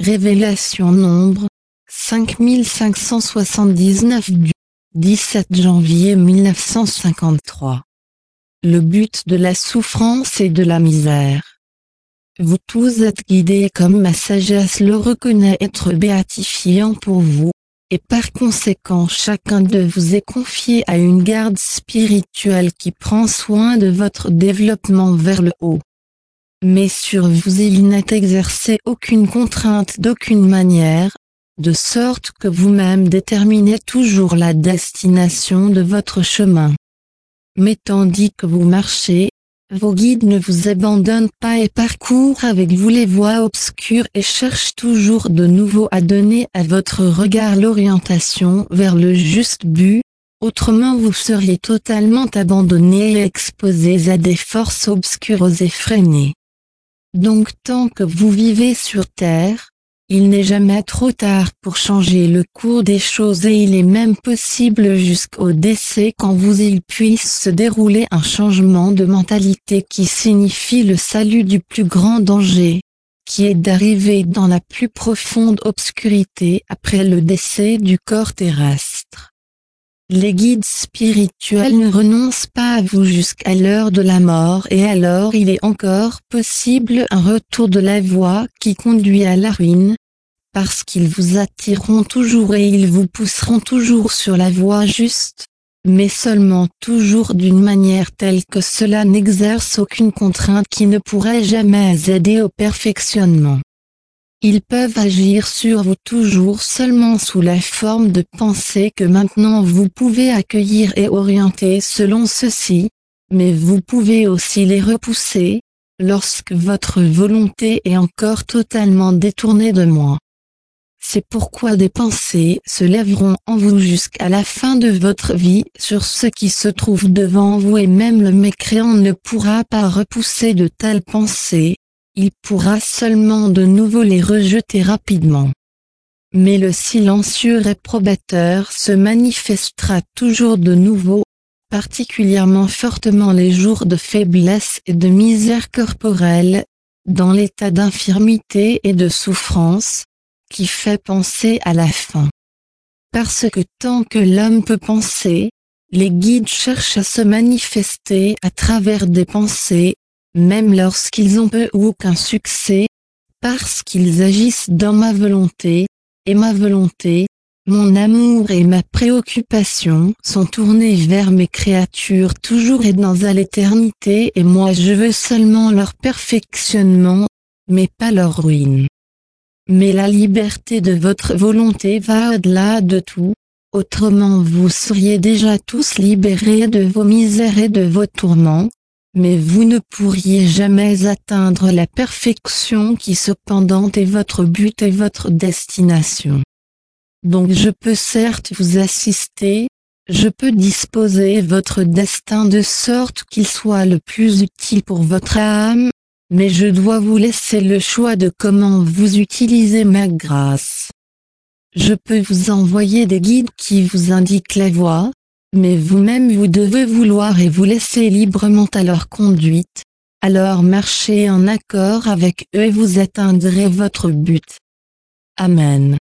Révélation nombre 5579 du 17 janvier 1953. Le but de la souffrance et de la misère. Vous tous êtes guidés comme ma sagesse le reconnaît être béatifiant pour vous, et par conséquent chacun de vous est confié à une garde spirituelle qui prend soin de votre développement vers le haut. Mais sur vous il n'est exercé aucune contrainte d'aucune manière, de sorte que vous-même déterminez toujours la destination de votre chemin. Mais tandis que vous marchez, vos guides ne vous abandonnent pas et parcourent avec vous les voies obscures et cherchent toujours de nouveau à donner à votre regard l'orientation vers le juste but, autrement vous seriez totalement abandonnés et exposés à des forces obscures aux effrénées. Donc tant que vous vivez sur Terre, il n'est jamais trop tard pour changer le cours des choses et il est même possible jusqu'au décès qu'en vous il puisse se dérouler un changement de mentalité qui signifie le salut du plus grand danger, qui est d'arriver dans la plus profonde obscurité après le décès du corps terrestre. Les guides spirituels ne renoncent pas à vous jusqu'à l'heure de la mort et alors il est encore possible un retour de la voie qui conduit à la ruine, parce qu'ils vous attireront toujours et ils vous pousseront toujours sur la voie juste, mais seulement toujours d'une manière telle que cela n'exerce aucune contrainte qui ne pourrait jamais aider au perfectionnement. Ils peuvent agir sur vous toujours seulement sous la forme de pensées que maintenant vous pouvez accueillir et orienter selon ceci, mais vous pouvez aussi les repousser, lorsque votre volonté est encore totalement détournée de moi. C'est pourquoi des pensées se lèveront en vous jusqu'à la fin de votre vie sur ce qui se trouve devant vous et même le mécréant ne pourra pas repousser de telles pensées. Il pourra seulement de nouveau les rejeter rapidement. Mais le silencieux réprobateur se manifestera toujours de nouveau, particulièrement fortement les jours de faiblesse et de misère corporelle, dans l'état d'infirmité et de souffrance, qui fait penser à la fin. Parce que tant que l'homme peut penser, les guides cherchent à se manifester à travers des pensées, même lorsqu'ils ont peu ou aucun succès, parce qu'ils agissent dans ma volonté, et ma volonté, mon amour et ma préoccupation sont tournés vers mes créatures toujours et dans à l'éternité et moi je veux seulement leur perfectionnement, mais pas leur ruine. Mais la liberté de votre volonté va au-delà de tout, autrement vous seriez déjà tous libérés de vos misères et de vos tourments, mais vous ne pourriez jamais atteindre la perfection qui cependant est votre but et votre destination. Donc je peux certes vous assister, je peux disposer votre destin de sorte qu'il soit le plus utile pour votre âme, mais je dois vous laisser le choix de comment vous utilisez ma grâce. Je peux vous envoyer des guides qui vous indiquent la voie, mais vous-même vous devez vouloir et vous laisser librement à leur conduite, alors marchez en accord avec eux et vous atteindrez votre but. Amen.